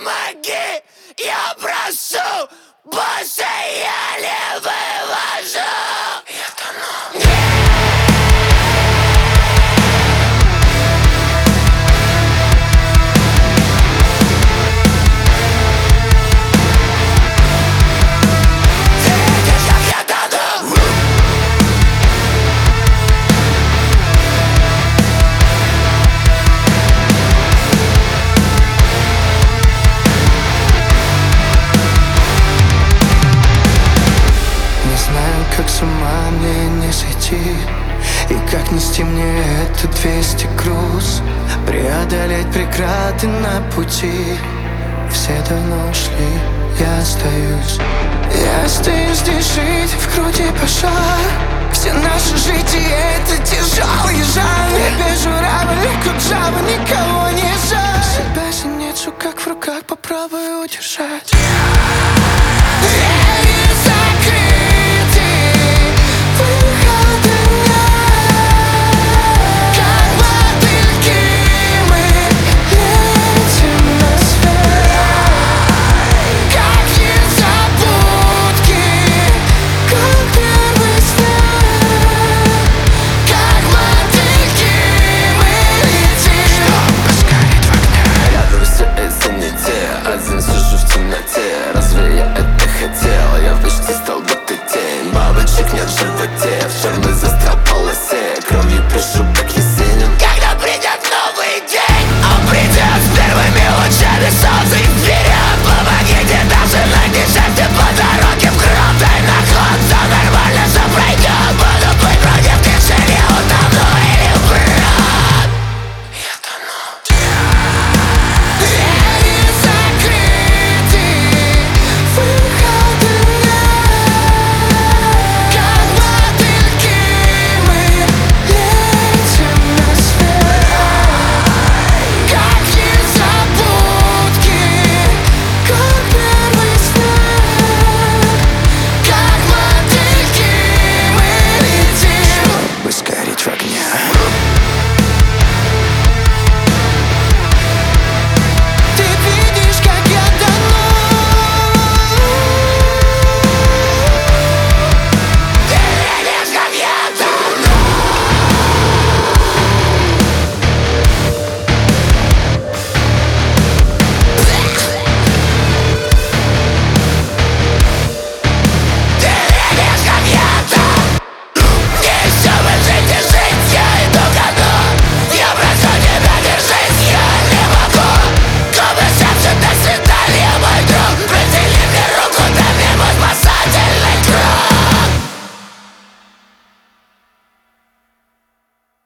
помоги, я прошу, больше я не вывожу. Я тону. Как с ума мне не сойти, и как нести мне этот 200 груз, преодолеть преграды на пути. Все давно ушли, я остаюсь. Я остаюсь здесь жить, в груди пожар. Все наши жития — это тяжелый жанр. Я бежу равно, как жаба, никого не жаль. Себя синицу, как в руках, попробую удержать.